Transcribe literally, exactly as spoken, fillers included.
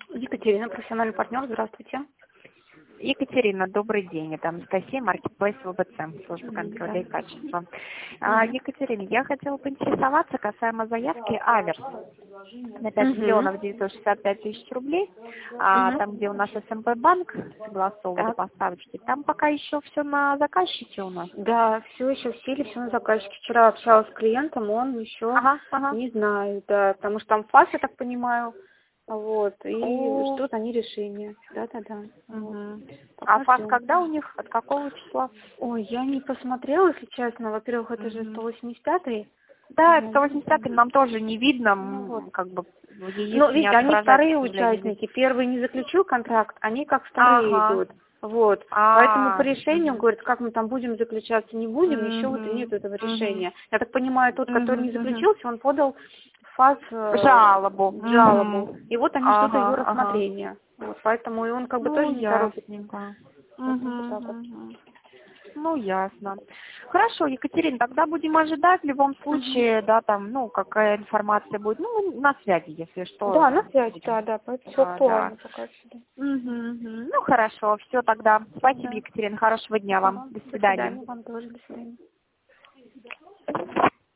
Екатерина, профессиональный партнер, здравствуйте. Екатерина, добрый день. Это Анастасия, маркетплейс ВБЦ, служба контроля и качества. А, Екатерина, я хотела поинтересоваться касаемо заявки Аверс на пять миллионов девятьсот шестьдесят пять тысяч рублей, а, там, где у нас СМП банк согласовывали поставочки, там пока еще все на заказчике у нас. Да, все еще в силе, все на заказчике. Вчера общалась с клиентом, он еще Ага, ага. не знает, да, потому что там фаз, я так понимаю, вот, и О. ждут они решения. Да-да-да. Угу. Вот. А Пока фаз ждем. когда у них? От какого числа? Ой, я не посмотрела, если честно. Во-первых, это же Мгм. сто восемьдесят пятый. Да, это сто восемьдесят пятый, нам тоже не видно, Ну, вот. м, как бы яиц Ну, не видите, они отображается, вторые к сожалению. участники. Первый не заключил контракт, они как вторые Ага. идут. Вот. Поэтому по А, решению, мгм. говорят, как мы там будем заключаться, не будем, еще вот и нет Мгм. этого Мгм. решения. Я так понимаю, тот, который не Мгм. Мгм. заключился, он подал в ФАС э, Жалобу. жалобу. Мгм. И вот они ждут ее Ага, ага. рассмотрения. Вот. Поэтому и он как бы тоже Ну, не торопится. ясненько. Поэтому вот Мгм. так вот. Мгм. Ну, ясно. Хорошо, Екатерина, тогда будем ожидать в любом Мгм. случае, да, там, ну, какая информация будет. Ну, мы на связи, если что, Да, на связь, будем. да, да, поэтому все Да, да. актуально пока что. Мгм, мгм. Ну, хорошо, все тогда. Спасибо, Да. Екатерина, хорошего дня вам. Спасибо. До До свидания. свидания, вам тоже, до свидания.